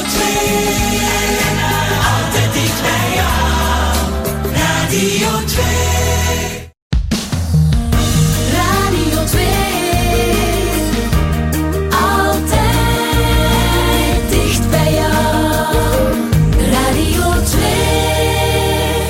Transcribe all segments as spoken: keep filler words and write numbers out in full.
twee. Altijd dicht bij jou. Radio twee. Radio twee. Altijd dicht bij jou. Radio twee.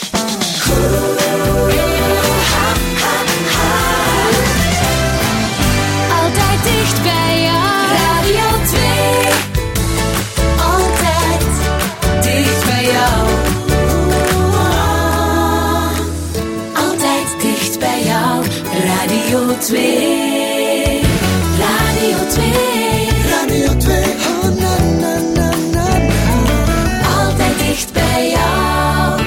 Altijd dicht bij jou. Radio twee. Altijd dicht bij jou. Altijd dicht bij jou. Radio twee. Radio twee. Radio twee. Oh, na, na, na, na, na. Altijd dicht bij jou.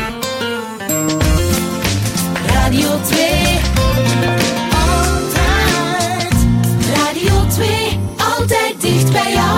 Radio twee. Altijd. Radio twee. Altijd dicht bij jou.